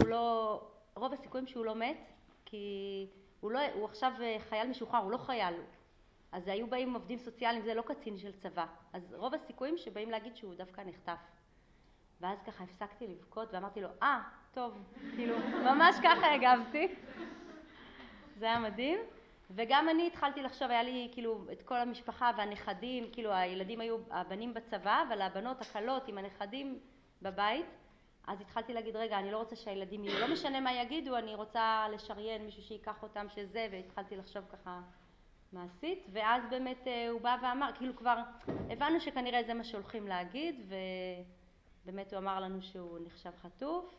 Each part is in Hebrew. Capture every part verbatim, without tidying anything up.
לא, רוב הסיכויים שהוא לא מת, כי הוא, לא, הוא עכשיו חייל משוחרר, הוא לא חייל. אז היו באים עובדים סוציאליים, זה לא קצין של צבא. אז רוב הסיכויים שבאים להגיד שהוא דווקא נחטף. ואז ככה הפסקתי לבכות ואמרתי לו, אה, טוב, כאילו, ממש ככה הגבתי. זה היה מדהים. וגם אני התחלתי לחשוב, היה לי כאילו את כל המשפחה והנכדים, כאילו הילדים היו, הבנים בצבא, אבל הבנות הקלות עם הנכדים בבית. אז התחלתי להגיד, רגע, אני לא רוצה שהילדים יהיו, לא משנה מה יגידו, אני רוצה לשריין מישהו שיקח אותם שזה, והתחלתי לחשוב ככה מעשית, ואז באמת הוא בא ואמר, כאילו כבר הבנו שכנראה זה מה שהולכים להגיד, ובאמת הוא אמר לנו שהוא נחשב חטוף,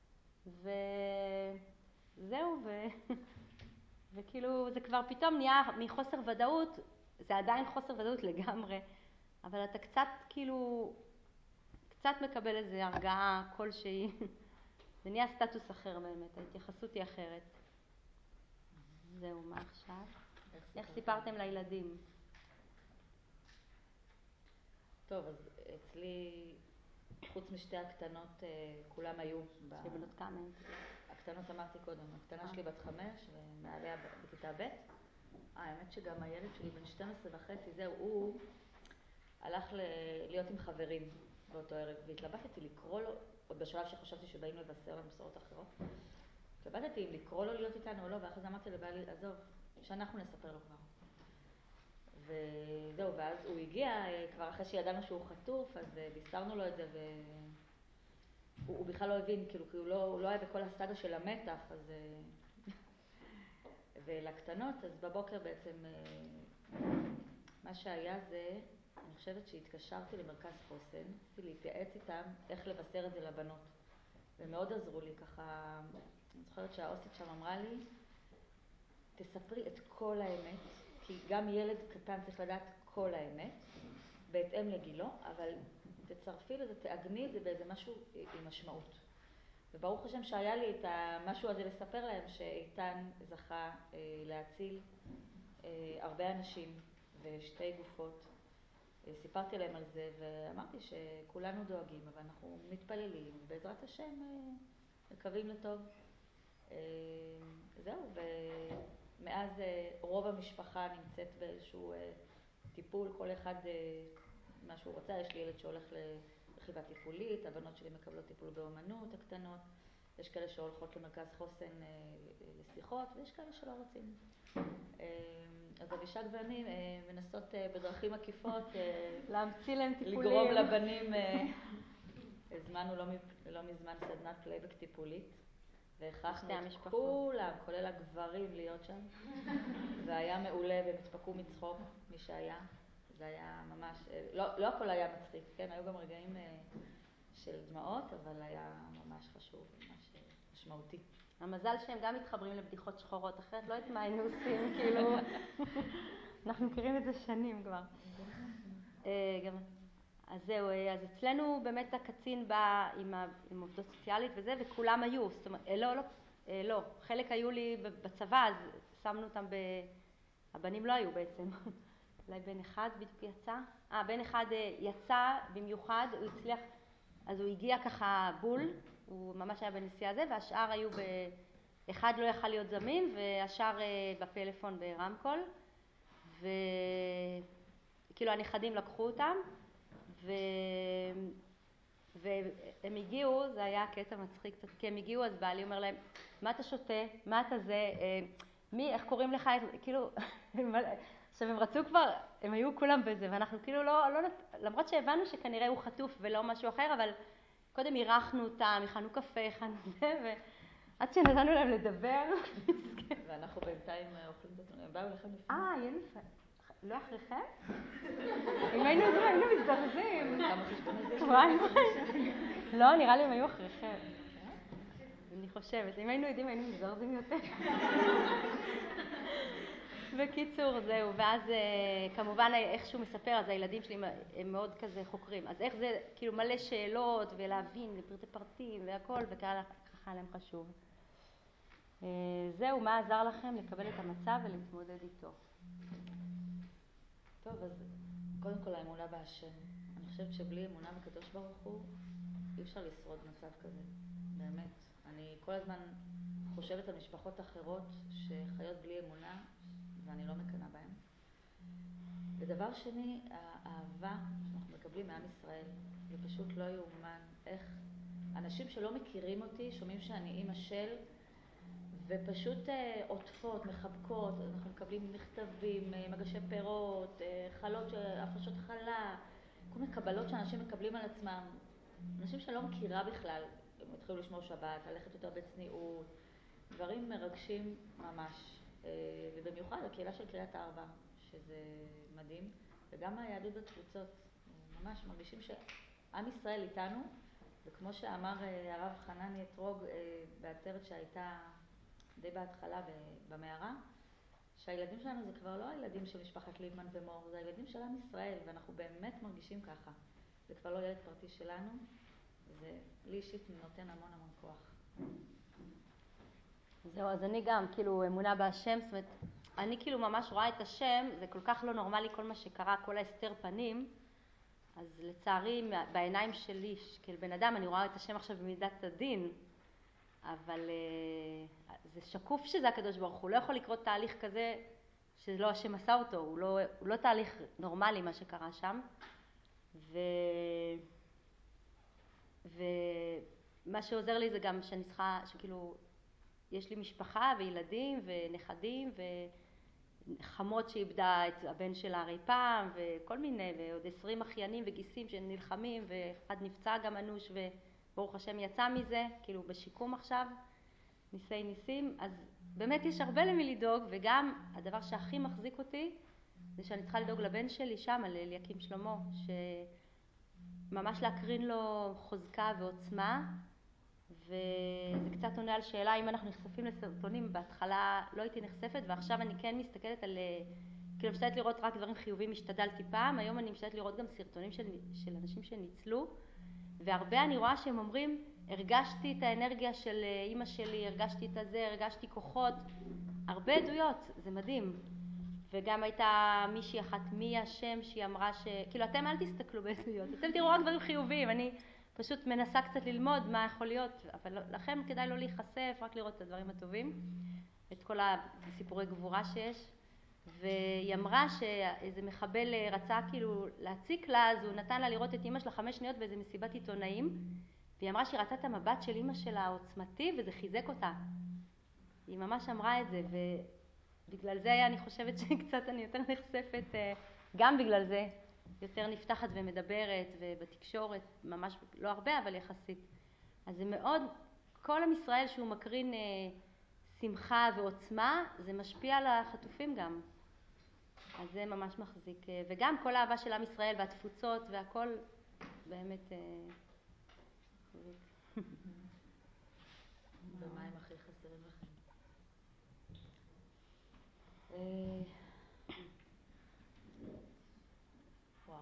וזהו, ו... וכאילו זה כבר פתאום נהיה מחוסר ודאות, זה עדיין חוסר ודאות לגמרי, אבל אתה קצת כאילו, קצת מקבל איזו הרגעה כלשהי, זה נהיה סטטוס אחר באמת, ההתייחסות היא אחרת. זהו, מה עכשיו? איך סיפרתם לילדים? טוב, אז אצלי, חוץ משתי הקטנות, כולם היו. שבנות כמה? הקטנות אמרתי קודם, הקטנה שלי בת חמש ומעליה בכיתה ב'. האמת שגם הילד שלי בן שתים עשרה וחצי, זהו, הוא הלך להיות עם חברים באותו ערב, והתלבטתי לקרוא לו, עוד בשלב שחשבתי שבאים לבשר לנו בשורות אחרות. התלבטתי אם לקרוא לו להיות איתנו או לא, ואחרי זה אמרתי לבעלי, עזוב, שאנחנו נספר לו כבר. וזהו, ואז הוא הגיע, כבר אחרי שידענו שהוא חטוף, אז בישרנו לו את זה, והוא הוא בכלל לא הבין, כאילו, כי הוא לא, הוא לא היה בכל הסאגה של המתח, אז... ולקטנות, אז בבוקר בעצם, מה שהיה זה, אני חושבת שהתקשרתי למרכז חוסן, רציתי להתייעץ איתם איך לבשר את זה לבנות. ומאוד עזרו לי ככה, אני זוכרת שהאוסית שם אמרה לי, תספרי את כל האמת, כי גם ילד קטן צריך לדעת כל האמת, בהתאם לגילו, אבל תצרפי לזה, תעגני את זה באיזה משהו עם משמעות. וברוך השם שהיה לי את המשהו הזה לספר להם, שאיתן זכה אה, להציל אה, הרבה אנשים ושתי גופות. אה, סיפרתי להם על זה ואמרתי שכולנו דואגים, אבל אנחנו מתפללים, ובעזרת השם אה, מקווים לטוב. אה, זהו, ומאז אה, רוב המשפחה נמצאת באיזשהו אה, טיפול, כל אחד אה, מה שהוא רוצה. יש לי ילד שהולך לרכיבה טיפולית, הבנות שלי מקבלות טיפול באומנות הקטנות, יש כאלה שהולכות למרכז חוסן אה, לשיחות, ויש כאלה שלא רוצים. אה, אז אבישג ואני אה, מנסות אה, בדרכים עקיפות אה, להמציא להם טיפולים. לגרום לבנים, אה, הזמנו לא, לא מזמן סדנת פלייבק טיפולית, והכרחנו את כולם, כולל הגברים, להיות שם. והיה מעולה, והם התפקעו מצחוק, מי שהיה. זה היה ממש, לא, לא הכל היה מצחיק, כן? היו גם רגעים של דמעות, אבל היה ממש חשוב, ממש משמעותי. המזל שהם גם מתחברים לבדיחות שחורות, אחרת לא יודעת מה היינו עושים, כאילו, אנחנו מכירים את זה שנים כבר. גם, אז זהו, אז אצלנו באמת הקצין בא עם, עם עובדות סוציאלית וזה, וכולם היו, זאת אומרת, לא, לא, לא, חלק היו לי בצבא, אז שמנו אותם ב... הבנים לא היו בעצם. אולי בן אחד בדיוק יצא. אה, בן אחד יצא במיוחד, הוא הצליח, אז הוא הגיע ככה בול, הוא ממש היה בנסיעה הזה, והשאר היו ב... אחד לא יכל להיות זמין, והשאר בפלאפון ברמקול, וכאילו הנכדים לקחו אותם, ו... והם הגיעו, זה היה קטע מצחיק קצת, כי הם הגיעו, אז בעלי אומר להם, מה אתה שותה? מה אתה זה? מי, איך קוראים לך? כאילו, עכשיו הם רצו כבר, הם היו כולם בזה, ואנחנו כאילו לא, לא, למרות שהבנו שכנראה הוא חטוף ולא משהו אחר, אבל קודם אירחנו אותם, הכנו קפה, הכנו זה, ועד שנתנו להם לדבר. ואנחנו בינתיים אוכלים את זה, הם באו לכם לפני. אה, יהיה נפלא. לא אחריכם? אם היינו יודעים, היינו מזדרזים. כמה חשבון הזה? וואי, לא, נראה לי הם היו אחריכם. אני חושבת, אם היינו יודעים, היינו מזדרזים יותר. בקיצור, זהו, ואז כמובן איך שהוא מספר, אז הילדים שלי הם מאוד כזה חוקרים. אז איך זה, כאילו מלא שאלות ולהבין לפרטי פרטים והכל, וככה להם חשוב. זהו, מה עזר לכם לקבל את המצב ולהתמודד איתו? טוב, אז קודם כל האמונה בהשם. אני חושבת שבלי אמונה בקדוש ברוך הוא, אי אפשר לשרוד מצב כזה. באמת. אני כל הזמן חושבת על משפחות אחרות שחיות בלי אמונה, ואני לא מקנאה בהן. ודבר שני, האהבה שאנחנו מקבלים מעם ישראל, זה פשוט לא יאומן. איך אנשים שלא מכירים אותי, שומעים שאני אימא של, ופשוט אה, עוטפות, מחבקות, אנחנו מקבלים מכתבים, אה, מגשי פירות, אה, חלות, הפרשות חלה, כל מיני קבלות שאנשים מקבלים על עצמם. אנשים שאני לא מכירה בכלל, הם התחילו לשמור שבת, ללכת יותר בצניעות, דברים מרגשים ממש. אה, ובמיוחד הקהילה של קריית ארבע, שזה מדהים, וגם היהדות בתפוצות, ממש מרגישים שעם ישראל איתנו, וכמו שאמר אה, הרב חנני אתרוג אה, בעצרת שהייתה די בהתחלה במערה, שהילדים שלנו זה כבר לא הילדים של משפחת ליבמן ומור, זה הילדים של עם ישראל, ואנחנו באמת מרגישים ככה. זה כבר לא ילד פרטי שלנו, זה לי אישית נותן המון המון כוח. זהו, אז אני גם, כאילו, אמונה בהשם, זאת אומרת, אני כאילו ממש רואה את השם, זה כל כך לא נורמלי כל מה שקרה, כל ההסתר פנים, אז לצערי, בעיניים שלי, כאילו בן אדם, אני רואה את השם עכשיו במידת הדין, אבל uh, זה שקוף שזה הקדוש ברוך הוא, לא יכול לקרות תהליך כזה שלא השם עשה אותו, הוא לא, הוא לא תהליך נורמלי מה שקרה שם. ו... ומה שעוזר לי זה גם שאני צריכה, שכאילו, יש לי משפחה וילדים ונכדים וחמות שאיבדה את הבן שלה הרי פעם וכל מיני, ועוד עשרים אחיינים וגיסים שנלחמים, ואחד נפצע גם אנוש וברוך השם יצא מזה, כאילו בשיקום עכשיו, ניסי ניסים. אז באמת יש הרבה למי לדאוג, וגם הדבר שהכי מחזיק אותי זה שאני צריכה לדאוג לבן שלי שם, על אליקים שלמה, שממש להקרין לו חוזקה ועוצמה. וזה קצת עונה על שאלה אם אנחנו נחשפים לסרטונים. בהתחלה לא הייתי נחשפת, ועכשיו אני כן מסתכלת על, כאילו משתדלת לראות רק דברים חיוביים, השתדלתי פעם, היום אני משתדלת לראות גם סרטונים של, של אנשים שניצלו, והרבה אני רואה שהם אומרים, הרגשתי את האנרגיה של אמא שלי, הרגשתי את הזה, הרגשתי כוחות, הרבה עדויות, זה מדהים. וגם הייתה מישהי אחת, מי השם, שהיא אמרה ש... כאילו אתם אל תסתכלו בעדויות, אתם תראו רק דברים חיוביים, אני פשוט מנסה קצת ללמוד מה יכול להיות, אבל לכם כדאי לא להיחשף, רק לראות את הדברים הטובים, את כל הסיפורי גבורה שיש. והיא אמרה שאיזה מחבל רצה כאילו להציק לה, אז הוא נתן לה לראות את אמא שלה חמש שניות באיזה מסיבת עיתונאים, והיא אמרה שהיא ראתה את המבט של אמא שלה העוצמתי, וזה חיזק אותה. היא ממש אמרה את זה, ובגלל זה אני חושבת שקצת אני יותר נחשפת, גם בגלל זה, יותר נפתחת ומדברת, ובתקשורת, ממש לא הרבה, אבל יחסית. אז זה מאוד, כל עם ישראל שהוא מקרין אה, שמחה ועוצמה, זה משפיע על החטופים גם. אז זה ממש מחזיק. וגם כל האהבה של עם ישראל והתפוצות והכל באמת אה, מחזיק. ומה הם הכי חסרים לכם? וואו.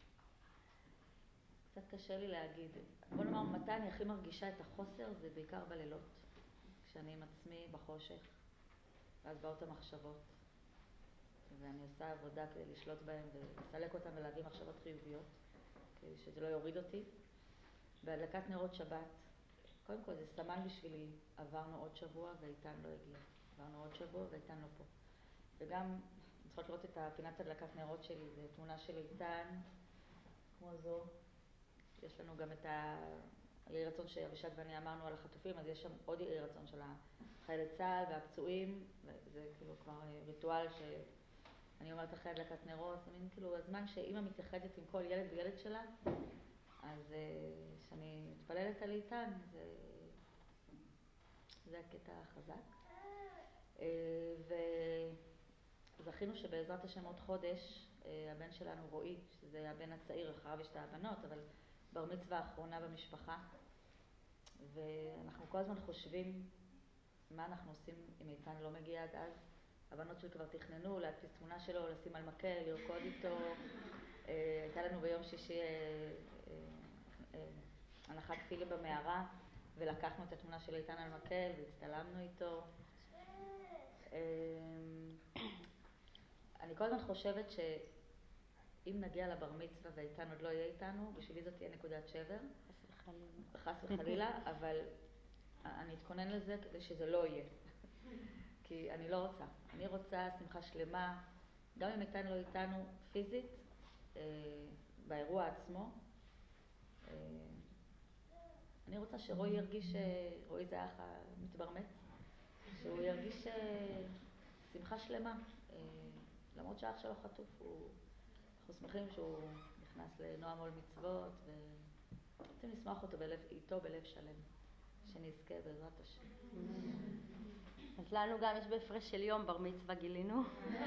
קצת קשה לי להגיד. בוא נאמר, מתי אני הכי מרגישה את החוסר, זה בעיקר בלילות. כשאני עם עצמי בחושך, ואז באות המחשבות, ואני עושה עבודה כדי לשלוט בהם ולסלק אותם ולהביא מחשבות חיוביות, כדי שזה לא יוריד אותי. בהדלקת נרות שבת, קודם כל זה סמן בשבילי, עברנו עוד שבוע ואיתן לא הגיע. עברנו עוד שבוע ואיתן לא פה. וגם, צריכות לראות את הפינת הדלקת נרות שלי, זה תמונה של איתן, כמו זו. יש לנו גם את היהי רצון שאבישג ואני אמרנו על החטופים, אז יש שם עוד יהי רצון של החיילי צה"ל והפצועים, וזה כאילו כבר ריטואל שאני אומרת אחרי הדלקת נרות, זה מין כאילו הזמן שאמא מתייחדת עם כל ילד וילד שלה, אז שאני מתפללת על איתן, זה, זה הקטע החזק. וזכינו שבעזרת השם עוד חודש, הבן שלנו רועי, שזה הבן הצעיר, אחריו יש את הבנות, אבל בר מצווה האחרונה במשפחה, ואנחנו כל הזמן חושבים מה אנחנו עושים אם איתן לא מגיע עד אז. הבנות שלי כבר תכננו להדפיס תמונה שלו, לשים על מקל, לרקוד איתו. הייתה לנו ביום שישי הנחת תפילין במערה, ולקחנו את התמונה של איתן על מקל והצטלמנו איתו. אני כל הזמן חושבת שאם נגיע לבר מצווה ואיתן עוד לא יהיה איתנו, בשבילי זאת תהיה נקודת שבר. חס וחלילה. חס וחלילה, אבל אני אתכונן לזה כדי שזה לא יהיה. כי אני לא רוצה. אני רוצה שמחה שלמה, גם אם איתן לא איתנו פיזית, אה, באירוע עצמו. אה, אני רוצה שרועי ירגיש, רועי זה האח המתברמץ, שהוא ירגיש אה, שמחה שלמה. אה, למרות שהאח שלו חטוף, הוא, אנחנו שמחים שהוא נכנס לנועם עול מצוות, ורוצים לשמח אותו בלב, איתו בלב שלם. שנזכה בעזרת השם. אז לנו גם יש בהפרש של יום בר מצווה גילינו.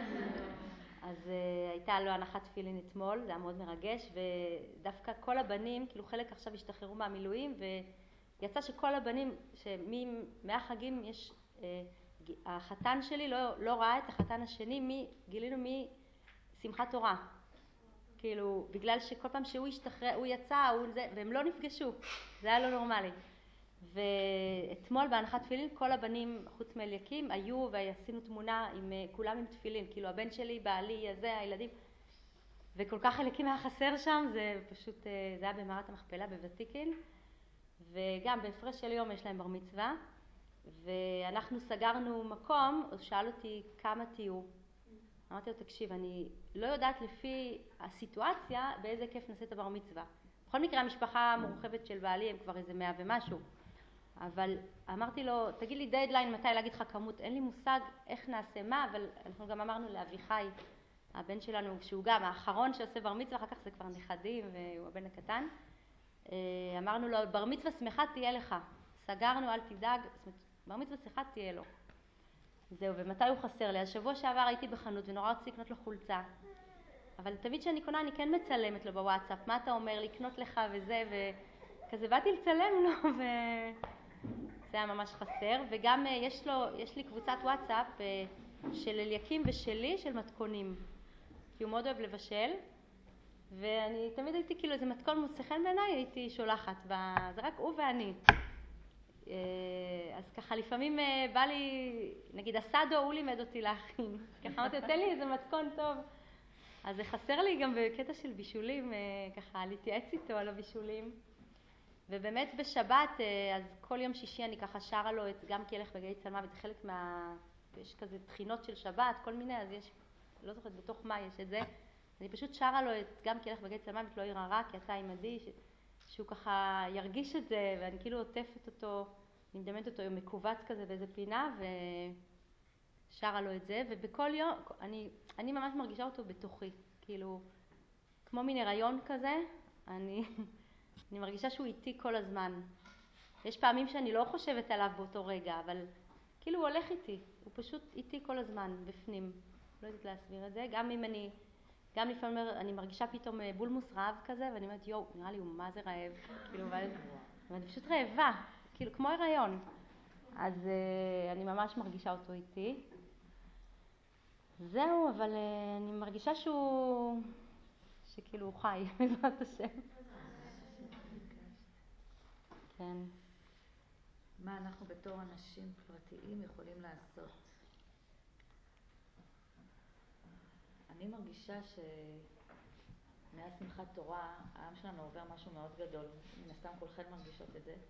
אז uh, הייתה לו הנחת תפילין אתמול, זה היה מאוד מרגש, ודווקא כל הבנים, כאילו חלק עכשיו השתחררו מהמילואים, ויצא שכל הבנים, שמהחגים יש, uh, החתן שלי לא, לא ראה את החתן השני, מי, גילינו משמחת תורה. כאילו, בגלל שכל פעם שהוא השתחרר, הוא יצא, הוא זה, והם לא נפגשו, זה היה לא נורמלי. ואתמול בהנחת תפילין כל הבנים חוץ מאליקים היו, ועשינו תמונה עם כולם עם תפילין, כאילו הבן שלי, בעלי, הזה, הילדים, וכל כך אליקים היה חסר שם, זה פשוט, זה היה במערת המכפלה בוותיקין, וגם בהפרש של יום יש להם בר מצווה, ואנחנו סגרנו מקום, הוא שאל אותי כמה תהיו. אמרתי לו, תקשיב, אני לא יודעת לפי הסיטואציה באיזה כיף נעשה את הבר מצווה. בכל מקרה המשפחה המורחבת של בעלי הם כבר איזה מאה ומשהו, אבל אמרתי לו, תגיד לי דדליין מתי להגיד לך כמות, אין לי מושג איך נעשה מה, אבל אנחנו גם אמרנו לאביחי, הבן שלנו, שהוא גם האחרון שעושה בר מצווה, אחר כך זה כבר נכדים והוא הבן הקטן, אמרנו לו, בר מצווה שמחה תהיה לך, סגרנו, אל תדאג, בר מצווה שמחה תהיה לו. זהו, ומתי הוא חסר לי? אז שבוע שעבר הייתי בחנות ונורא רציתי לקנות לו חולצה, אבל תמיד שאני קונה אני כן מצלמת לו בוואטסאפ, מה אתה אומר, לקנות לך וזה, וכזה באתי לצלם לו, ו... זה היה ממש חסר. וגם יש לו, יש לי קבוצת וואטסאפ של אליקים ושלי של מתכונים, כי הוא מאוד אוהב לבשל, ואני תמיד הייתי כאילו איזה מתכון מוצא חן בעיניי, הייתי שולחת, זה רק הוא ואני. אז ככה לפעמים בא לי, נגיד הסאדו הוא לימד אותי להכין, ככה אמרתי, תן לי איזה מתכון טוב. אז זה חסר לי גם בקטע של בישולים, ככה להתייעץ איתו על הבישולים. ובאמת בשבת, אז כל יום שישי אני ככה שרה לו את גם כי אלך בגלי צלמוות, זה חלק מה... יש כזה תחינות של שבת, כל מיני, אז יש, לא זוכרת בתוך מה יש את זה. אני פשוט שרה לו את גם כי אלך בגלי צלמוות, לא ירא רע, כי אתה עמדי, ש... שהוא ככה ירגיש את זה, ואני כאילו עוטפת אותו, אני מדמיינת אותו מקובץ כזה באיזה פינה, ושרה לו את זה, ובכל יום, אני, אני ממש מרגישה אותו בתוכי, כאילו, כמו מין הריון כזה, אני... אני מרגישה שהוא איתי כל הזמן. יש פעמים שאני לא חושבת עליו באותו רגע, אבל כאילו הוא הולך איתי. הוא פשוט איתי כל הזמן, בפנים. לא יודעת להסביר את זה. גם אם אני, גם לפעמים אני מרגישה פתאום בולמוס רעב כזה, ואני אומרת, יואו, נראה לי הוא מה זה רעב. כאילו, ואני פשוט רעבה. כאילו, כמו הריון. אז uh, אני ממש מרגישה אותו איתי. זהו, אבל uh, אני מרגישה שהוא, שכאילו הוא חי, בעזרת השם. כן. מה אנחנו בתור אנשים פרטיים יכולים לעשות? אני מרגישה שמאז שמחת תורה, העם שלנו עובר משהו מאוד גדול. מן הסתם כולכן מרגישות את זה.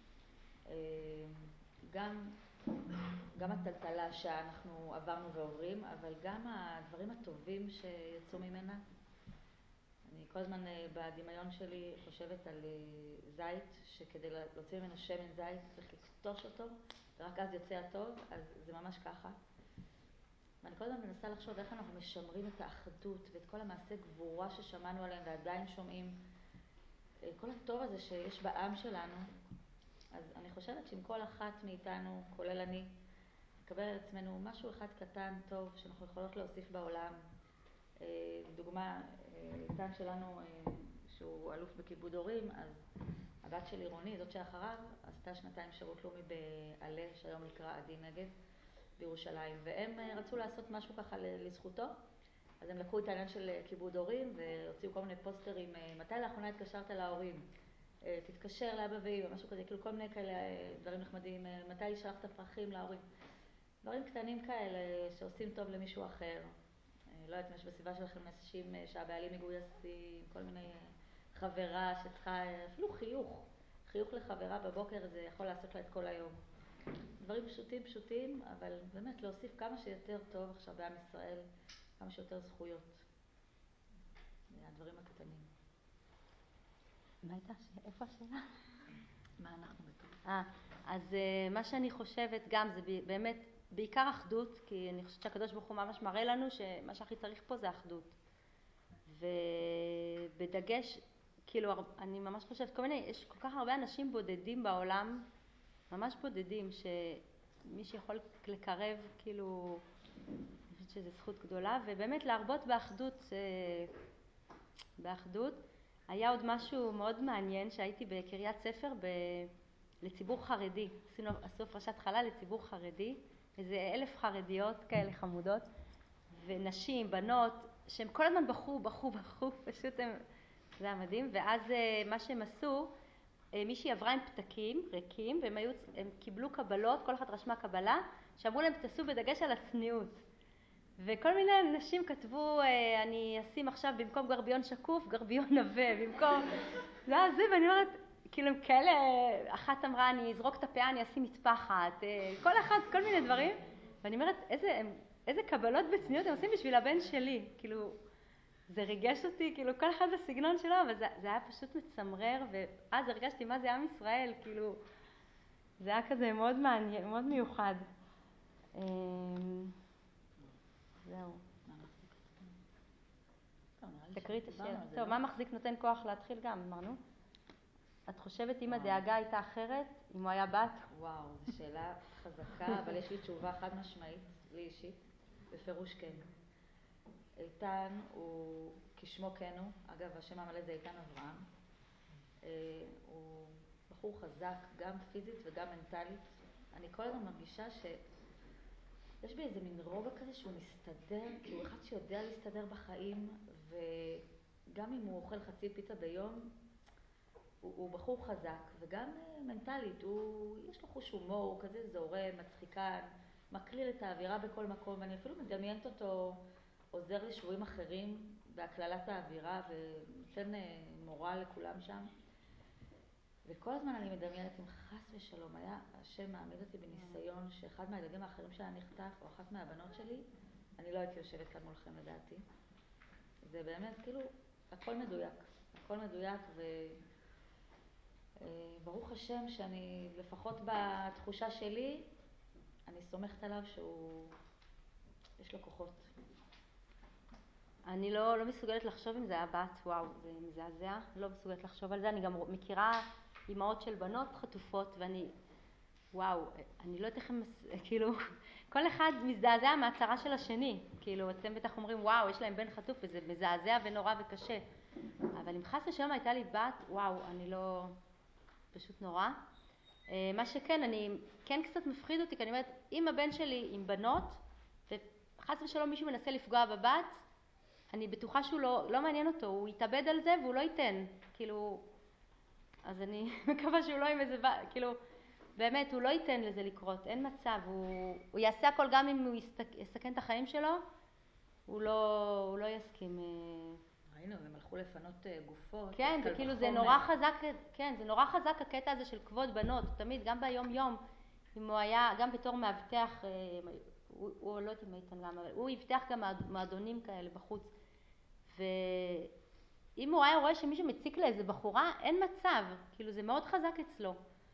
גם, גם הטלטלה שאנחנו עברנו ועוברים, אבל גם הדברים הטובים שיצאו ממנה. אני כל הזמן בדמיון שלי חושבת על זית, שכדי להוציא ממנו שמן זית צריך לקטוש אותו, ורק אז יוצא הטוב, אז זה ממש ככה. ואני כל הזמן מנסה לחשוב איך אנחנו משמרים את האחדות ואת כל המעשה גבורה ששמענו עליהם ועדיין שומעים. כל הטוב הזה שיש בעם שלנו, אז אני חושבת שאם כל אחת מאיתנו, כולל אני, נקבל על עצמנו משהו אחד קטן טוב שאנחנו יכולות להוסיף בעולם. לדוגמה, איתן שלנו, שהוא אלוף בכיבוד הורים, אז הבת שלי רוני, זאת שאחריו, עשתה שנתיים שירות לאומי בעלה, שהיום נקרא עדי נגב, בירושלים, והם רצו לעשות משהו ככה לזכותו, אז הם לקחו את העניין של כיבוד הורים והוציאו כל מיני פוסטרים, מתי לאחרונה התקשרת להורים, תתקשר לאבא ואמא, משהו כזה, כאילו כל מיני כאלה דברים נחמדים, מתי שלחת פרחים להורים, דברים קטנים כאלה שעושים טוב למישהו אחר. לא יודעת אם יש בסביבה שלכם אנשים שהבעלים מגויסים, כל מיני חברה שצריכה, אפילו חיוך, חיוך לחברה בבוקר זה יכול לעשות לה את כל היום. דברים פשוטים פשוטים, אבל באמת להוסיף כמה שיותר טוב עכשיו בעם ישראל, כמה שיותר זכויות. זה הדברים הקטנים. מה הייתה? איפה השאלה? מה אנחנו בטוח? אה, אז uh, מה שאני חושבת גם זה באמת בעיקר אחדות, כי אני חושבת שהקדוש ברוך הוא ממש מראה לנו שמה שהכי צריך פה זה אחדות. ובדגש, כאילו, אני ממש חושבת, כל מיני, יש כל כך הרבה אנשים בודדים בעולם, ממש בודדים, שמי שיכול לקרב, כאילו, אני חושבת שזו זכות גדולה, ובאמת להרבות באחדות, באחדות. היה עוד משהו מאוד מעניין, שהייתי בקריית ספר ב... לציבור חרדי, עשינו, עשו הפרשת חלה לציבור חרדי, איזה אלף חרדיות כאלה חמודות, ונשים, בנות, שהם כל הזמן בחו, בחו, בחו, פשוט הם, זה היה מדהים. ואז מה שהם עשו, מישהי עברה עם פתקים ריקים, והם היו, הם קיבלו קבלות, כל אחת רשמה קבלה, שאמרו להם תעשו בדגש על הצניעות. וכל מיני נשים כתבו, אני אשים עכשיו במקום גרביון שקוף, גרביון נווה, במקום, זה היה זה, ואני אומרת, כאילו כאלה, אחת אמרה, אני אזרוק את הפאה, אני אשים מטפחת, כל אחד, כל מיני דברים, ואני אומרת, איזה, איזה קבלות בצניעות הם עושים בשביל הבן שלי, כאילו, זה ריגש אותי, כאילו, כל אחד בסגנון שלו, אבל זה, זה היה פשוט מצמרר, ואז הרגשתי מה זה עם ישראל, כאילו, זה היה כזה מאוד מעניין, מאוד מיוחד. זהו. תקריא את השאלה. טוב, מה מחזיק נותן כוח להתחיל גם, אמרנו? את חושבת אם הדאגה הייתה אחרת, אם הוא היה בת? וואו, זו שאלה חזקה, אבל יש לי תשובה חד משמעית, לי אישית, בפירוש כן. איתן הוא, כשמו כן הוא, אגב, השם המלא זה איתן אברהם, הוא בחור חזק, גם פיזית וגם מנטלית. אני כל הזמן מרגישה ש... יש בי איזה מין רוגע כזה שהוא מסתדר, כי הוא אחד שיודע להסתדר בחיים, וגם אם הוא אוכל חצי פיצה ביום, הוא, הוא בחור חזק, וגם מנטלית, הוא, יש לו חוש הומור, הוא כזה זורם, מצחיקן, מקליל את האווירה בכל מקום, ואני אפילו מדמיינת אותו עוזר לשבועים אחרים בהקללת האווירה, ונותן מורל לכולם שם. וכל הזמן אני מדמיינת אם חס ושלום היה השם מעמיד אותי בניסיון שאחד מהילדים האחרים שלה נחטף, או אחת מהבנות שלי, אני לא הייתי יושבת כאן מולכם לדעתי. זה באמת כאילו הכל מדויק, הכל מדויק, וברוך השם שאני לפחות בתחושה שלי, אני סומכת עליו שהוא, יש לו כוחות. אני לא, לא מסוגלת לחשוב אם זה היה בת, וואו, זה מזעזע, לא מסוגלת לחשוב על זה. אני גם מכירה אימהות של בנות חטופות, ואני, וואו, אני לא יודעת איך הם, כאילו, כל אחד מזדעזע מהצרה של השני. כאילו, אתם בטח אומרים, וואו, יש להם בן חטוף, וזה מזעזע ונורא וקשה. אבל אם חס ושלום הייתה לי בת, וואו, אני לא, פשוט נורא. מה שכן, אני, כן קצת מפחיד אותי, כי אני אומרת, אם הבן שלי עם בנות, וחס ושלום מישהו מנסה לפגוע בבת, אני בטוחה שהוא לא, לא מעניין אותו, הוא יתאבד על זה והוא לא ייתן, כאילו, אז אני מקווה שהוא לא עם איזה, כאילו, באמת, הוא לא ייתן לזה לקרות, אין מצב, הוא, הוא יעשה הכל גם אם הוא יסתק, יסכן את החיים שלו, הוא לא, הוא לא יסכים. ראינו, הם הלכו לפנות גופות. כן, זה כאילו, זה נורא חזק, כן, זה נורא חזק הקטע הזה של כבוד בנות, תמיד, גם ביום יום, אם הוא היה, גם בתור מאבטח, הוא, הוא לא יודעת אם איתן גם, אבל הוא יבטח גם מועדונים כאלה בחוץ, ואם הוא היה רואה שמישהו מציק לאיזה בחורה, אין מצב, כאילו זה מאוד חזק אצלו.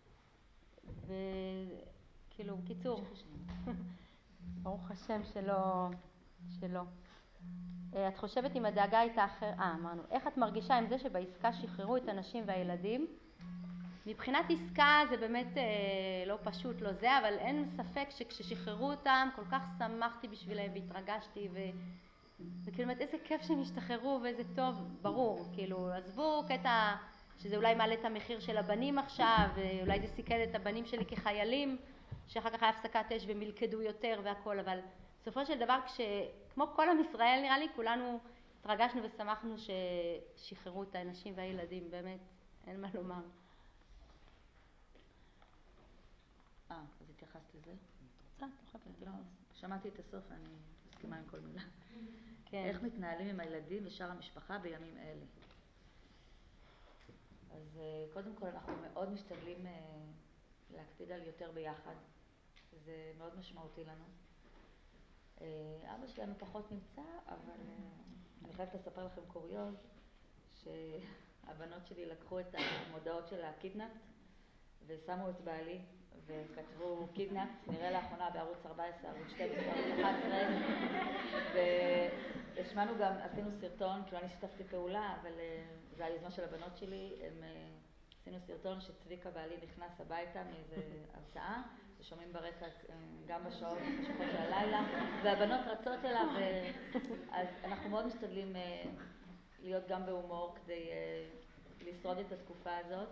וכאילו, קיצור, ברוך השם שלא, שלא. את חושבת אם הדאגה הייתה אחר, אה, אמרנו, איך את מרגישה עם זה שבעסקה שחררו את הנשים והילדים? מבחינת עסקה זה באמת אה, לא פשוט, לא זה, אבל אין ספק שכששחררו אותם כל כך שמחתי בשבילהם והתרגשתי ו... וכאילו איזה כיף שהם השתחררו ואיזה טוב, ברור, כאילו עזבו קטע שזה אולי מעלה את המחיר של הבנים עכשיו, ואולי זה סיכן את הבנים שלי כחיילים, שאחר כך היה הפסקת אש ומלכדו יותר והכל, אבל בסופו של דבר, כמו כל עם ישראל נראה לי, כולנו התרגשנו ושמחנו ששחררו את האנשים והילדים, באמת, אין מה לומר. אה, אז התייחסת לזה? קצת, תוכל להתייחס. שמעתי את הסוף, אני מסכימה עם כל מילה. כן. איך מתנהלים עם הילדים ושאר המשפחה בימים אלה? אז קודם כל אנחנו מאוד משתדלים להקפיד על יותר ביחד. זה מאוד משמעותי לנו. אבא שלנו פחות נמצא, אבל אני חייבת לספר לכם קוריוז, שהבנות שלי לקחו את המודעות של הקידנאפ ושמו את בעלי וכתבו קידנאפ, נראה לאחרונה בערוץ ארבע עשרה, ערוץ שתים עשרה, ערוץ אחת עשרה, והשמענו גם, עשינו סרטון, כאילו אני שיתפתי פעולה, אבל זה היוזמה של הבנות שלי, הם עשינו סרטון שצביקה בעלי נכנס הביתה מאיזה הרצאה, ושומעים ברקע גם בשעות החשוכות של הלילה, והבנות רצות אליו, אז אנחנו מאוד משתדלים להיות גם בהומור כדי לשרוד את התקופה הזאת,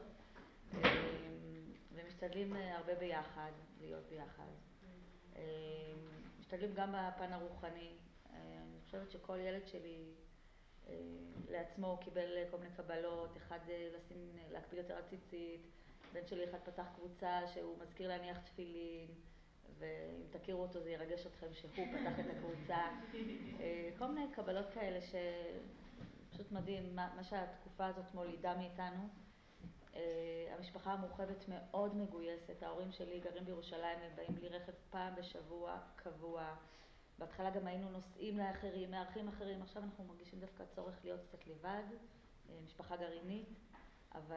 ומשתדלים הרבה ביחד, להיות ביחד. משתדלים גם בפן הרוחני. אני חושבת שכל ילד שלי לעצמו קיבל כל מיני קבלות, אחד לשים, להקפיד יותר על ציצית, בן שלי אחד פתח קבוצה שהוא מזכיר להניח תפילין, ואם תכירו אותו זה ירגש אתכם שהוא פתח את הקבוצה. כל מיני קבלות כאלה שפשוט מדהים מה, מה שהתקופה הזאת מולידה מאיתנו. המשפחה המורחבת מאוד מגויסת, ההורים שלי גרים בירושלים, הם באים בלי רכב פעם בשבוע קבוע. בהתחלה גם היינו נוסעים לאחרים, מארחים אחרים, עכשיו אנחנו מרגישים דווקא צורך להיות קצת לבד, משפחה גרעינית, אבל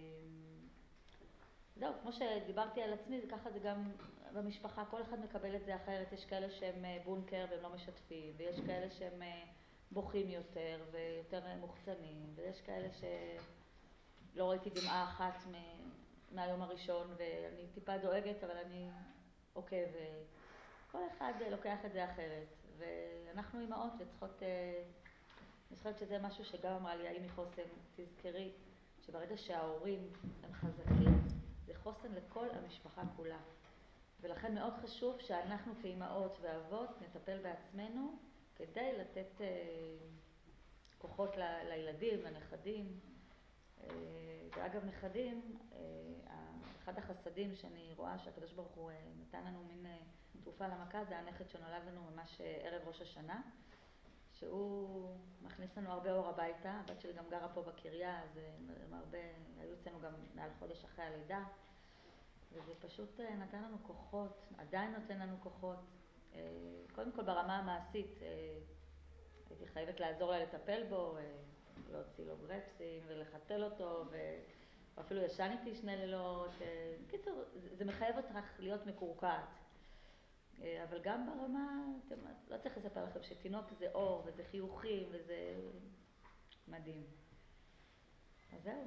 זהו, כמו שדיברתי על עצמי, ככה זה גם במשפחה, כל אחד מקבל את זה אחרת. יש כאלה שהם בונקר והם לא משתפים, ויש כאלה שהם בוכים יותר ויותר מוחצנים, ויש כאלה שלא ראיתי דמעה אחת מהיום הראשון, ואני טיפה דואגת, אבל אני עוקבת. כל אחד לוקח את זה אחרת, ואנחנו אימהות וצריכות, אני חושבת שזה משהו שגם אמרה לי האמי חוסן, תזכרי שברגע שההורים הם חזקים, זה חוסן לכל המשפחה כולה. ולכן מאוד חשוב שאנחנו כאימהות ואבות נטפל בעצמנו כדי לתת כוחות ל- לילדים, לנכדים. ואגב נכדים, אחד החסדים שאני רואה שהקדוש ברוך הוא נתן לנו מין תרופה למכה, זה הנכד שנולד לנו ממש ערב ראש השנה, שהוא מכניס לנו הרבה אור הביתה. הבת שלי גם גרה פה בקריה, אז הם הרבה, היו אצלנו גם מעל חודש אחרי הלידה, וזה פשוט נתן לנו כוחות, עדיין נותן לנו כוחות. קודם כל ברמה המעשית, הייתי חייבת לעזור לה לטפל בו, להוציא לו גרפסים ולחתל אותו, ואפילו ישן איתי שני לילות. בקיצור, זה מחייב אותך להיות מקורקעת. אבל גם ברמה, לא צריך לספר לכם שתינוק זה אור וזה חיוכים וזה מדהים. אז זהו.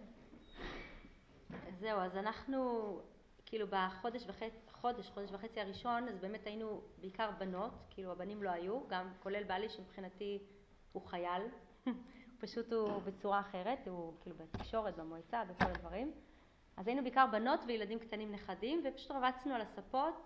זהו, אז אנחנו כאילו בחודש וחצי, חודש, חודש וחצי הראשון, אז באמת היינו בעיקר בנות, כאילו הבנים לא היו, גם כולל בעלי שמבחינתי הוא חייל, פשוט הוא בצורה אחרת, הוא כאילו בתקשורת, במועצה, בכל הדברים. אז היינו בעיקר בנות וילדים קטנים נכדים, ופשוט רבצנו על הספות,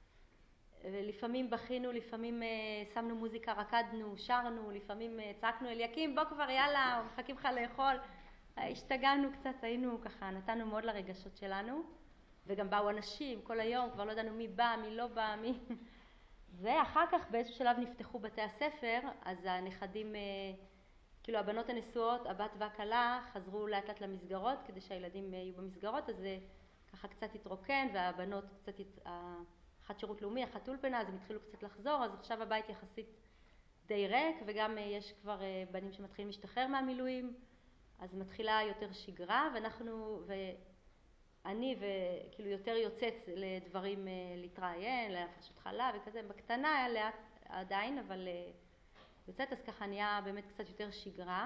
ולפעמים בכינו, לפעמים uh, שמנו מוזיקה, רקדנו, שרנו, לפעמים uh, צעקנו אליקים, בוא כבר יאללה, מחכים לך לאכול. השתגענו קצת, היינו ככה, נתנו מאוד לרגשות שלנו, וגם באו אנשים כל היום, כבר לא ידענו מי בא, מי לא בא, מי... ואחר כך באיזשהו שלב נפתחו בתי הספר, אז הנכדים, כאילו הבנות הנשואות, הבת והכלה, חזרו לאט לאט למסגרות, כדי שהילדים יהיו במסגרות, אז זה ככה קצת התרוקן, והבנות קצת, אחת שירות לאומי, אחת אולפנה, אז הם התחילו קצת לחזור, אז עכשיו הבית יחסית די ריק, וגם יש כבר בנים שמתחילים להשתחרר מהמילואים, אז מתחילה יותר שגרה, ואנחנו, ואני וכאילו יותר יוצאת לדברים להתראיין, להפרשות חלב וכזה, בקטנה לאט עדיין, אבל יוצאת, אז ככה נהיה באמת קצת יותר שגרה.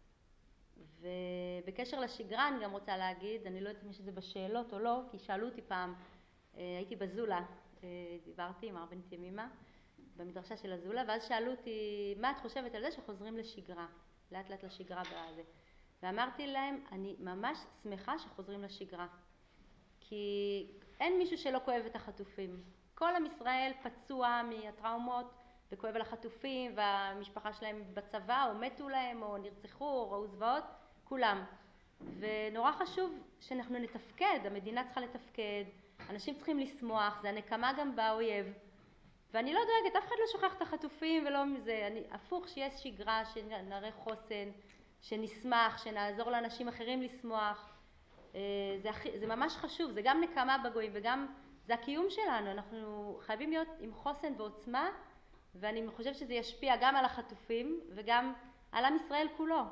ובקשר לשגרה אני גם רוצה להגיד, אני לא יודעת אם יש את זה בשאלות או לא, כי שאלו אותי פעם, הייתי בזולה, דיברתי עם הרבנית ימימה במדרשה של הזולה, ואז שאלו אותי, מה את חושבת על זה שחוזרים לשגרה, לאט לאט לשגרה בזה? ואמרתי להם, אני ממש שמחה שחוזרים לשגרה, כי אין מישהו שלא כואב את החטופים. כל עם ישראל פצוע מהטראומות וכואב על החטופים, והמשפחה שלהם בצבא או מתו להם או נרצחו או ראו זוועות, כולם. ונורא חשוב שאנחנו נתפקד, המדינה צריכה לתפקד, אנשים צריכים לשמוח, זה הנקמה גם באויב. ואני לא דואגת, אף אחד לא שוכח את החטופים ולא מזה, אני הפוך שיש שגרה, שנראה חוסן, שנשמח, שנעזור לאנשים אחרים לשמוח. זה, הכי, זה ממש חשוב, זה גם נקמה בגויים וגם זה הקיום שלנו, אנחנו חייבים להיות עם חוסן ועוצמה, ואני חושבת שזה ישפיע גם על החטופים וגם על עם ישראל כולו.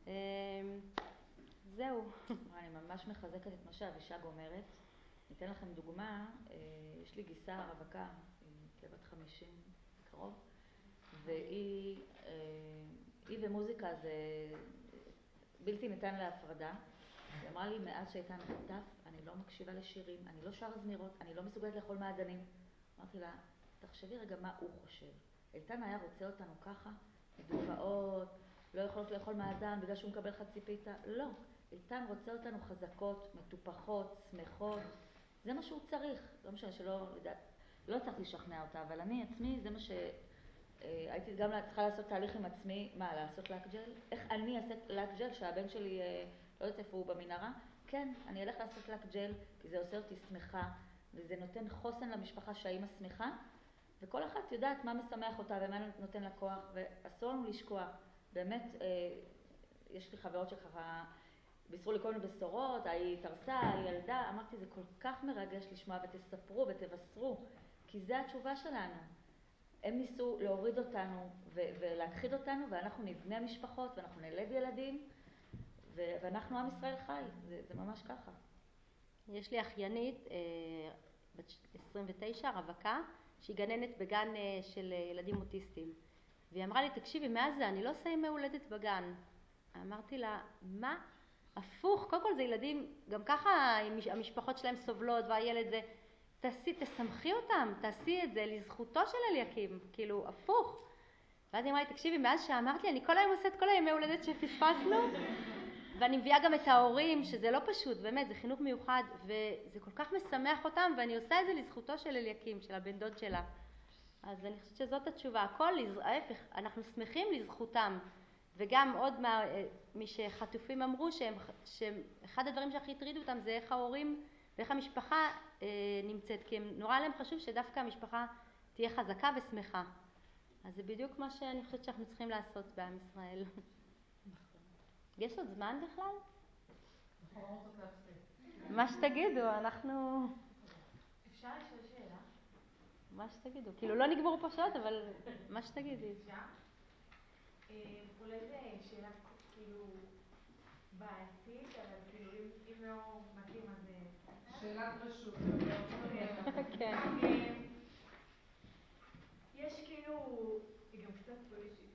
זהו. אני ממש מחזקת את מה שאבישג אומרת. ניתן לכם דוגמה, יש לי גיסה רווקה, היא כבת חמישים קרוב, והיא היא ומוזיקה זה בלתי ניתן להפרדה. היא אמרה לי, מאז שהייתה נחטף, אני לא מקשיבה לשירים, אני לא שרה זמירות, אני לא מסוגלת לאכול מעדנים. אמרתי לה, תחשבי רגע מה הוא חושב. איתן היה רוצה אותנו ככה, מדופעות, לא יכולות לאכול מעדן בגלל שהוא מקבל חצי פיתה. לא, איתן רוצה אותנו חזקות, מטופחות, שמחות. זה מה שהוא צריך. לא משנה שלא, לא הצלחתי לשכנע אותה, אבל אני עצמי, זה מה ש... הייתי גם צריכה לעשות תהליך עם עצמי, מה, לעשות לקג'ל? איך אני אעשה לקג'ל שהבן שלי, לא יודעת איפה הוא במנהרה? כן, אני אלך לעשות לקג'ל, כי זה עושה אותי שמחה, וזה נותן חוסן למשפחה שהאימא שמחה, וכל אחת יודעת מה משמח אותה ומה נותן לה כוח, ואסור לנו לשכוח. באמת, יש לי חברות שככה בישרו לי כל מיני בשורות, היא תרסה, היא ילדה, אמרתי, זה כל כך מרגש לשמוע, ותספרו ותבשרו, כי זה התשובה שלנו. הם ניסו להוריד אותנו ולהכחיד אותנו, ואנחנו נבנה משפחות, ואנחנו נלד ילדים, ואנחנו עם ישראל חי, זה, זה ממש ככה. יש לי אחיינית, בת עשרים ותשע, רווקה, שהיא גננת בגן של ילדים אוטיסטים. והיא אמרה לי, תקשיבי, מאז זה אני לא עושה ימי הולדת בגן. אמרתי לה, מה? הפוך, קודם כל זה ילדים, גם ככה המשפחות שלהם סובלות, והילד זה, תעשי, תשמחי אותם, תעשי את זה לזכותו של אליקים, כאילו, הפוך. ואז היא אמרה לי, תקשיבי, מאז שאמרת לי, אני כל היום עושה את כל הימי הולדת שפספסנו, ואני מביאה גם את ההורים, שזה לא פשוט, באמת, זה חינוך מיוחד, וזה כל כך משמח אותם, ואני עושה את זה לזכותו של אליקים, של הבן דוד שלה. אז אני חושבת שזאת התשובה, הכל, ההפך, אנחנו שמחים לזכותם, וגם עוד מה, מי שחטופים אמרו, שהם, שאחד הדברים שהכי הטרידו אותם זה איך ההורים ואיך המשפחה אה, נמצאת, כי הם, נורא להם חשוב שדווקא המשפחה תהיה חזקה ושמחה. אז זה בדיוק מה שאני חושבת שאנחנו צריכים לעשות בעם ישראל. יש עוד זמן בכלל? מה שתגידו, אנחנו... אפשר לשאול שאלה? מה שתגידו, כאילו לא נגמרו פה שעות, אבל מה שתגידי. אפשר? אולי זו שאלה כאילו בעייתית, אבל כאילו אם לא מתאים אז... שאלת רשות. כן. יש כאילו, היא גם קצת פולישית,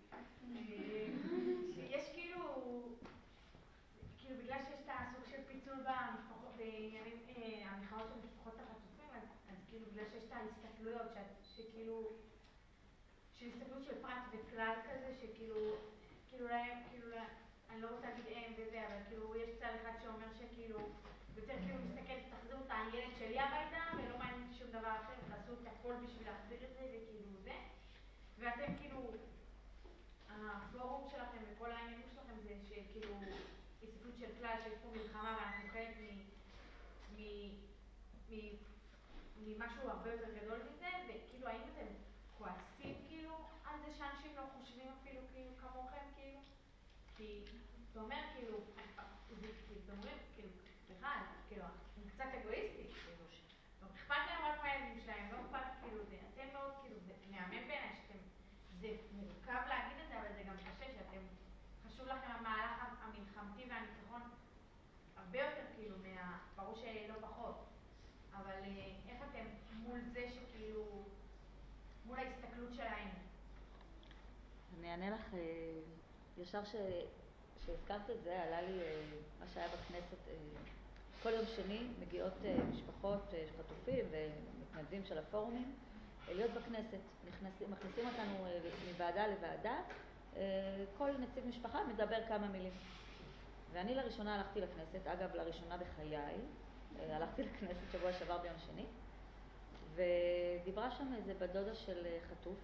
שיש כאילו, כאילו בגלל שיש את הסוג של פיצול במשפחות, בעניינים, המלחמות של משפחות החטופים, אז, אז כאילו בגלל שיש את ההסתכלויות, שכאילו, של הסתכלות של פרט וכלל כזה, שכאילו, כאילו להם, כאילו, אני לא רוצה להגיד הם וזה, אבל כאילו יש צד אחד שאומר שכאילו, יותר כאילו מסתכלת, תחזירו את הילד שלי הביתה, ולא מעניין אותי שום דבר אחר, תעשו את הכל בשביל להחזיר את זה, וכאילו זה. ואתם כאילו, הפורום שלכם וכל העניינים שלכם זה שכאילו, הסתכלות של כלל, שיש פה מלחמה ואנחנו חלק מ... מ... ממשהו הרבה יותר גדול מזה, וכאילו, האם אתם כועסים כאילו על זה שאנשים לא חושבים אפילו כאילו כמוכם כאילו? כי אתה אומר כאילו, אתם אומרים כאילו, בכלל, כאילו, הם קצת אגואיסטים, כאילו, לא אכפת להם רק מהילדים שלהם, לא אכפת כאילו זה, אתם מאוד כאילו, זה מהמם בעיניי שאתם, זה מורכב להגיד את זה, אבל זה גם קשה שאתם, חשוב לכם המהלך המלחמתי והניצחון הרבה יותר כאילו, מה, ברור שלא פחות, אבל איך אתם מול זה שכאילו, מול ההסתכלות שלהם? אני אענה לך, ישר שהזכרת את זה, עלה לי מה שהיה בכנסת, כל יום שני מגיעות משפחות חטופים ומתנדבים של הפורומים להיות בכנסת, נכנסים, מכניסים אותנו מוועדה לוועדה, כל נציג משפחה מדבר כמה מילים. ואני לראשונה הלכתי לכנסת, אגב לראשונה בחיי, הלכתי לכנסת שבוע שעבר ביום שני, ודיברה שם איזה בת דודה של חטוף,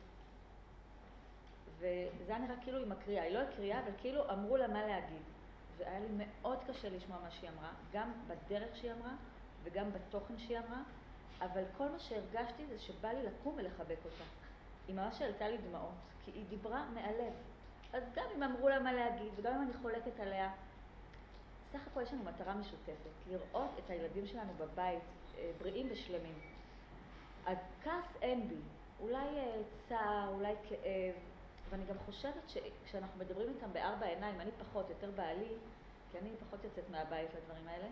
וזה היה נראה כאילו היא מקריאה, היא לא הקריאה, אבל כאילו אמרו לה מה להגיד. והיה לי מאוד קשה לשמוע מה שהיא אמרה, גם בדרך שהיא אמרה וגם בתוכן שהיא אמרה, אבל כל מה שהרגשתי זה שבא לי לקום ולחבק אותה. היא ממש העלתה לי דמעות, כי היא דיברה מהלב. אז גם אם אמרו לה מה להגיד, וגם אם אני חולקת עליה, בסך הכל יש לנו מטרה משותפת, לראות את הילדים שלנו בבית בריאים ושלמים. אז כעס אין בי, אולי צער, אולי כאב, ואני גם חושבת שכשאנחנו מדברים איתם בארבע עיניים, אני פחות, יותר בעלי, כי אני פחות יוצאת מהבית לדברים האלה,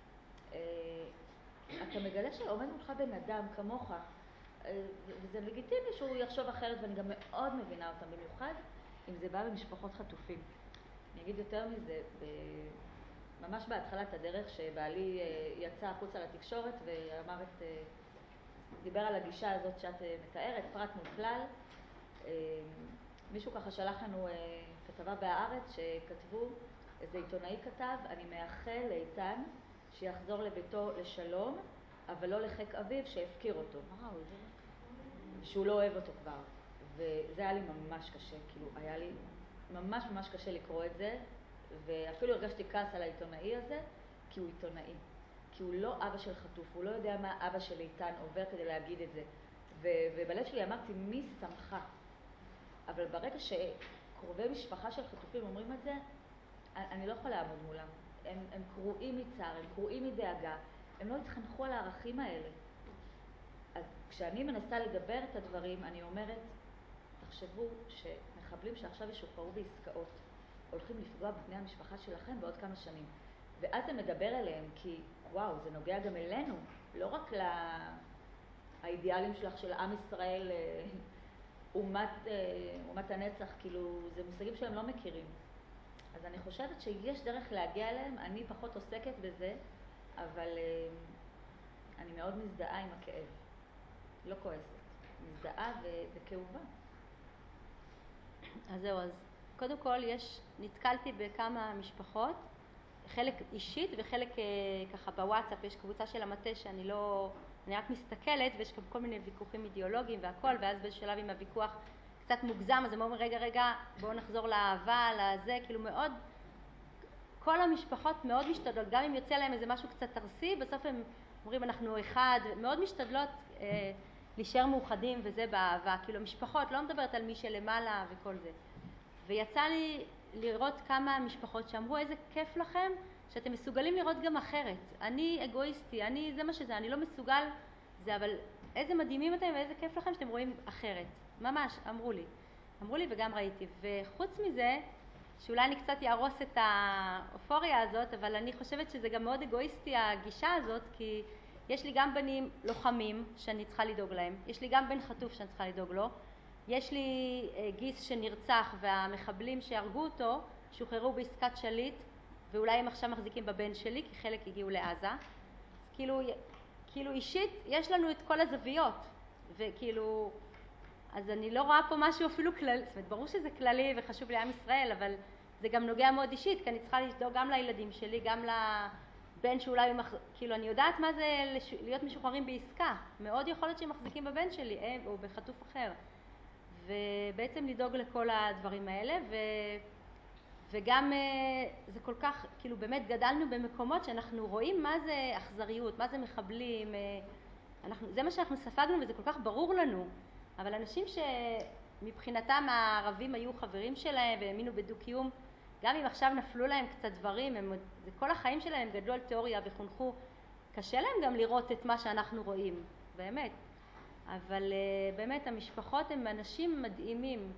אתה מגלה שעומד מולך בן אדם כמוך, וזה לגיטימי שהוא יחשוב אחרת, ואני גם מאוד מבינה אותם, במיוחד אם זה בא במשפחות חטופים. אני אגיד יותר מזה, ממש בהתחלת הדרך שבעלי יצא החוצה לתקשורת ואמר את, דיבר על הגישה הזאת שאת מתארת, פרט מול כלל. מישהו ככה שלח לנו כתבה בהארץ שכתבו, איזה עיתונאי כתב, אני מאחל לאיתן שיחזור לביתו לשלום, אבל לא לחיק אביו שהפקיר אותו. שהוא לא אוהב אותו כבר. וזה היה לי ממש קשה, כאילו היה לי ממש ממש קשה לקרוא את זה, ואפילו הרגשתי כעס על העיתונאי הזה, כי הוא עיתונאי. כי הוא לא אבא של חטוף, הוא לא יודע מה אבא של איתן עובר כדי להגיד את זה. ובלב שלי אמרתי, מי שמחה? אבל ברגע שקרובי משפחה של חטופים אומרים את זה, אני לא יכולה לעמוד מולם. הם, הם קרועים מצער, הם קרועים מדאגה, הם לא התחנכו על הערכים האלה. אז כשאני מנסה לדבר את הדברים, אני אומרת, תחשבו שמחבלים שעכשיו ישוחררו בעסקאות, הולכים לפגוע בבני המשפחה שלכם בעוד כמה שנים. ואז זה מדבר אליהם, כי וואו, זה נוגע גם אלינו, לא רק לאידיאלים שלך של עם ישראל, אומת, אומת הנצח, כאילו, זה מושגים שהם לא מכירים. אז אני חושבת שיש דרך להגיע אליהם, אני פחות עוסקת בזה, אבל אני מאוד מזדהה עם הכאב. לא כועסת, מזדהה וכאובה. אז זהו, אז קודם כל יש, נתקלתי בכמה משפחות, חלק אישית וחלק ככה בוואטסאפ, יש קבוצה של המטה שאני לא, אני רק מסתכלת, ויש גם כל מיני ויכוחים אידיאולוגיים והכל, ואז בשלב עם הוויכוח קצת מוגזם, אז הם אומרים, רגע, רגע, בואו נחזור לאהבה, לזה, כאילו מאוד, כל המשפחות מאוד משתדלות, גם אם יוצא להם איזה משהו קצת תרסי, בסוף הם אומרים, אנחנו אחד, מאוד משתדלות אה, להישאר מאוחדים, וזה באהבה, כאילו משפחות, לא מדברת על מי שלמעלה וכל זה. ויצא לי לראות כמה משפחות שאמרו, איזה כיף לכם, שאתם מסוגלים לראות גם אחרת. אני אגואיסטי, אני, זה מה שזה, אני לא מסוגל, זה, אבל איזה מדהימים אתם ואיזה כיף לכם שאתם רואים אחרת. ממש, אמרו לי. אמרו לי וגם ראיתי. וחוץ מזה, שאולי אני קצת יערוס את האופוריה הזאת, אבל אני חושבת שזה גם מאוד אגואיסטי הגישה הזאת, כי יש לי גם בנים לוחמים שאני צריכה לדאוג להם, יש לי גם בן חטוף שאני צריכה לדאוג לו, יש לי גיס שנרצח והמחבלים שהרגו אותו שוחררו בעסקת שליט, ואולי הם עכשיו מחזיקים בבן שלי, כי חלק הגיעו לעזה. אז כאילו, כאילו אישית יש לנו את כל הזוויות, וכאילו, אז אני לא רואה פה משהו אפילו כללי, זאת אומרת, ברור שזה כללי וחשוב לעם ישראל, אבל זה גם נוגע מאוד אישית, כי אני צריכה לדאוג גם לילדים שלי, גם לבן שאולי, מח... כאילו, אני יודעת מה זה לש... להיות משוחררים בעסקה. מאוד יכול להיות שהם מחזיקים בבן שלי, אה, או בחטוף אחר. ובעצם לדאוג לכל הדברים האלה, ו... וגם זה כל כך, כאילו, באמת גדלנו במקומות שאנחנו רואים מה זה אכזריות, מה זה מחבלים, אנחנו, זה מה שאנחנו ספגנו וזה כל כך ברור לנו. אבל אנשים שמבחינתם הערבים היו חברים שלהם והאמינו בדו-קיום, גם אם עכשיו נפלו להם קצת דברים, הם, זה כל החיים שלהם הם גדלו על תיאוריה וחונכו, קשה להם גם לראות את מה שאנחנו רואים, באמת. אבל באמת המשפחות הם אנשים מדהימים.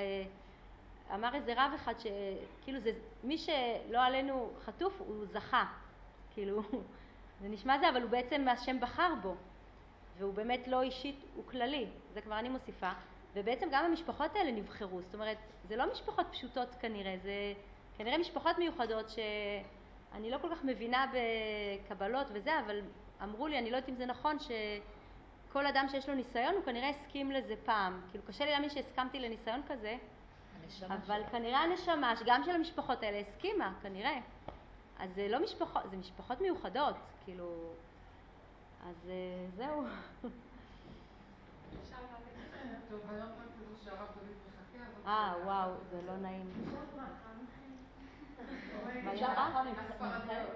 אמר איזה רב אחד שכאילו זה, מי שלא עלינו חטוף הוא זכה, כאילו זה נשמע זה, אבל הוא בעצם השם בחר בו, והוא באמת לא אישית, הוא כללי, זה כבר אני מוסיפה, ובעצם גם המשפחות האלה נבחרו, זאת אומרת, זה לא משפחות פשוטות כנראה, זה כנראה משפחות מיוחדות שאני לא כל כך מבינה בקבלות וזה, אבל אמרו לי, אני לא יודעת אם זה נכון, שכל אדם שיש לו ניסיון הוא כנראה הסכים לזה פעם, כאילו קשה לי להאמין שהסכמתי לניסיון כזה, אבל כנראה הנשמה, גם של המשפחות האלה הסכימה, כנראה. אז זה לא משפחות, זה משפחות מיוחדות, כאילו, אז זהו. טוב, היום רק תדעו שהרב דוד מחכה, אבל... אה, וואו, זה לא נעים. מה נראה? הספרדיות.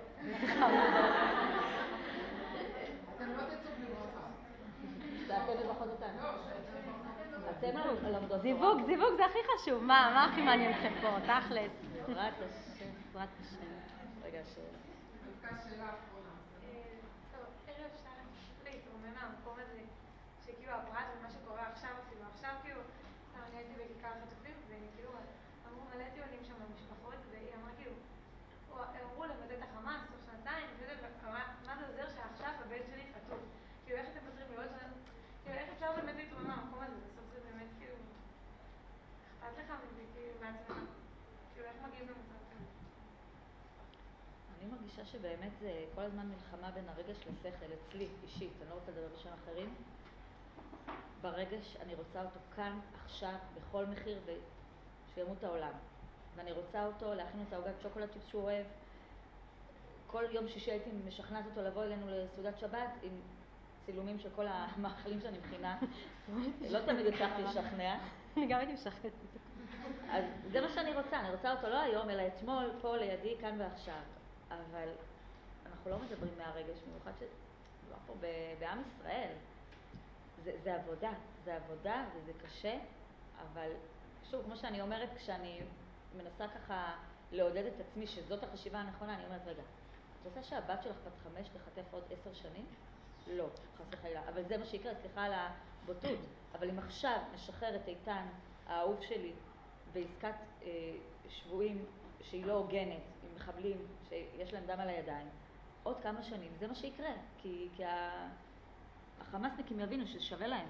אתם לא תצאו בלי ברכה. שאתם מברכות אותנו. לא, שאתם אתם לומדות תורה. זיווג, זיווג זה הכי חשוב. מה, מה הכי מעניין לכם פה? תכלס. בעזרת השם. בעזרת השם. רגע, שאלה. מלכה, שאלה אחרונה. אה, טוב, ערב שתיים, פשוט להתרומם מהמקום הזה, שכאילו הפרט ומה שקורה עכשיו, אפילו עכשיו, כאילו, סתם אני הייתי בכיכר החטופים, וכאילו, אמרו מלא טיעונים שם במשפחות, והיא אמרה כאילו, הם אמרו לבטא את החמאס תוך שנתיים, ואמרה, מה זה עוזר שעכשיו הבן שלי חטוף? כאילו, איך אתם פותרים בעוד שנה? כאילו, איך אפשר באמת להתרומם מהמקום הזה? בסוף זה באמת, כאילו, אכפת לך מזה, כאילו, מעצמך. כאילו, איך מגיעים למצב כזה? אני מרגישה שבאמת זה כל הזמן מלחמה בין הרגש לשכל, אצלי, אישית, אני לא רוצה לדבר בשם אחרים. ברגש אני רוצה אותו כאן, עכשיו, בכל מחיר, ושימות העולם. ואני רוצה אותו להכין את העוגת שוקולד צ'יפס שהוא אוהב. כל יום שישי הייתי משכנעת אותו לבוא אלינו לסעודת שבת עם צילומים של כל המאכלים שאני מכינה. לא תמיד הצלחתי לשכנע. אני גם הייתי משכנעת אותו. אז זה מה שאני רוצה, אני רוצה אותו לא היום, אלא אתמול, פה לידי, כאן ועכשיו. אבל אנחנו לא מדברים מהרגש, במיוחד שזה פה בעם ישראל. זה, זה עבודה, זה עבודה וזה קשה, אבל שוב, כמו שאני אומרת, כשאני מנסה ככה לעודד את עצמי שזאת החשיבה הנכונה, אני אומרת, רגע, את רוצה שהבת שלך בת חמש תחטף עוד עשר שנים? לא, חס וחלילה. אבל זה מה שיקרה, סליחה על הבוטות. אבל אם עכשיו נשחרר את איתן, האהוב שלי, בעסקת אה, שבועים שהיא לא הוגנת, עם מחבלים שיש להם דם על הידיים, עוד כמה שנים, זה מה שיקרה. כי, כי ה... החמאסניקים יבינו שזה שווה להם.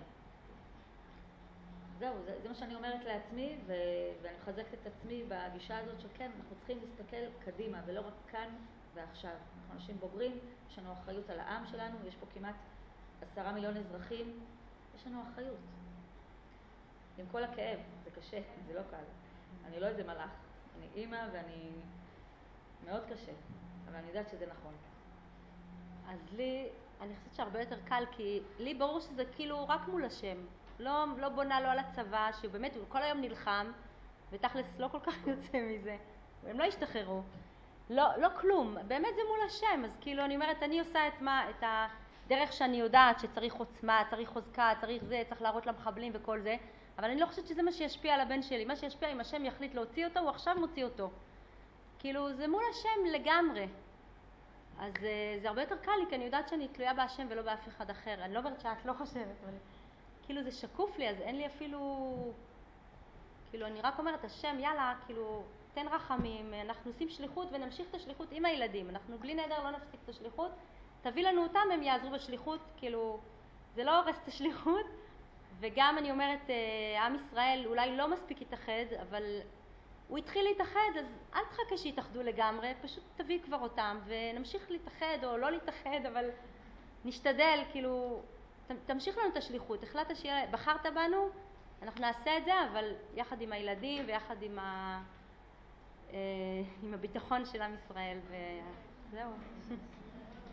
זהו, זה, זה מה שאני אומרת לעצמי, ו, ואני מחזקת את עצמי בגישה הזאת שכן, אנחנו צריכים להסתכל קדימה, ולא רק כאן ועכשיו. אנחנו אנשים בוגרים, יש לנו אחריות על העם שלנו, יש פה כמעט עשרה מיליון אזרחים, יש לנו אחריות. עם כל הכאב, זה קשה, זה לא קל. אני לא איזה מלאך, אני אימא ואני מאוד קשה, אבל אני יודעת שזה נכון. אז לי, אני חושבת שהרבה יותר קל, כי לי ברור שזה כאילו רק מול השם. לא, לא בונה לו על הצבא, שהוא באמת, הוא כל היום נלחם, ותכלס לא כל כך יוצא מזה. הם לא השתחררו. לא, לא כלום, באמת זה מול השם. אז כאילו אני אומרת, אני עושה את מה, את הדרך שאני יודעת שצריך עוצמה, צריך חוזקה, צריך זה, צריך להראות למחבלים וכל זה. אבל אני לא חושבת שזה מה שישפיע על הבן שלי. מה שישפיע, אם השם יחליט להוציא אותו, הוא עכשיו מוציא אותו. כאילו זה מול השם לגמרי. אז זה הרבה יותר קל לי, כי אני יודעת שאני תלויה בהשם ולא באף אחד אחר. אני לא אומרת שאת לא חושבת, אבל כאילו זה שקוף לי, אז אין לי אפילו... כאילו אני רק אומרת, השם, יאללה, כאילו, תן רחמים, אנחנו עושים שליחות ונמשיך את השליחות עם הילדים. אנחנו בלי נדר לא נפסיק את השליחות. תביא לנו אותם, הם יעזרו בשליחות, כאילו, זה לא הורס את השליחות. וגם אני אומרת, עם ישראל אולי לא מספיק יתאחד, אבל הוא התחיל להתאחד, אז אל תחכה שיתאחדו לגמרי, פשוט תביא כבר אותם ונמשיך להתאחד או לא להתאחד, אבל נשתדל, כאילו, תמשיך לנו את השליחות. החלטת שבחרת בנו, אנחנו נעשה את זה, אבל יחד עם הילדים ויחד עם, ה... עם הביטחון של עם ישראל, וזהו.